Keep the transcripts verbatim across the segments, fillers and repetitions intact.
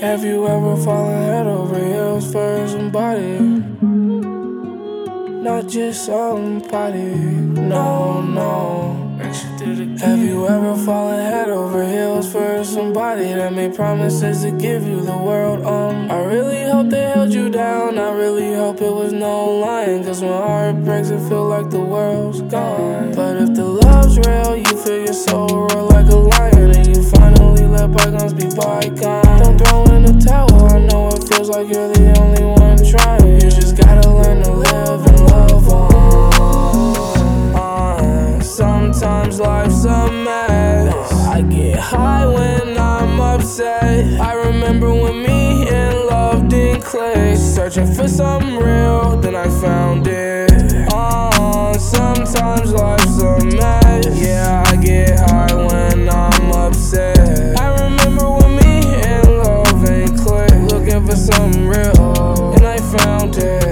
Have you ever fallen head over heels for somebody? Not just somebody, no, no. Have you ever fallen head over heels for somebody that made promises to give you the world? Um, I really hope they held you down. I really hope it was no lying, cause when heart breaks it feel like the world's gone. But if the love's real, you feel your soul roar like a lion, and you finally let bygones be bygones. Don't throw in the towel, I know it feels like you're the only one trying. You just gotta learn to live and love on. Uh, sometimes life's a mess. I get high when I'm upset. I remember when me and love didn't click. Searching for something real, then I found it. Uh, sometimes life's a mess. Yeah, I get high when I'm upset. I remember when me and love ain't click. Looking for something real, and I found it.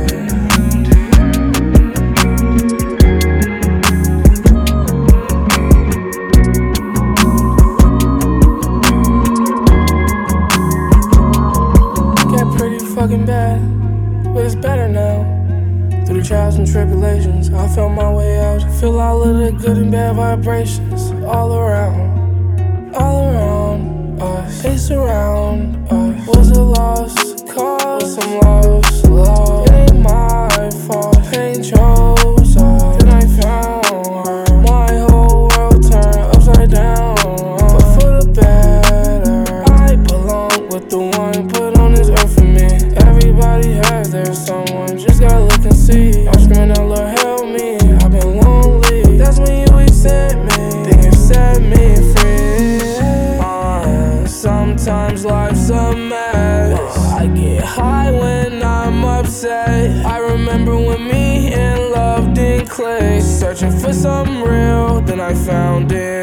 Fucking bad, but it's better now. Through the trials and tribulations, I felt my way out. I feel all of the good and bad vibrations all around, all around us. They surround us. Was a lost cause, some lost love. It ain't my fault. Pain chose us. Then I found her. My whole world turned upside down, but for the better. I belong with the one put on this earth for me. Everybody has their someone, just gotta look and see. I'm screaming out, Lord help me, I've been lonely. That's when you accept me, then you set me free. uh, Sometimes life's a mess. I get high when I'm upset. I remember when me and love didn't click. Searching for something real, then I found it.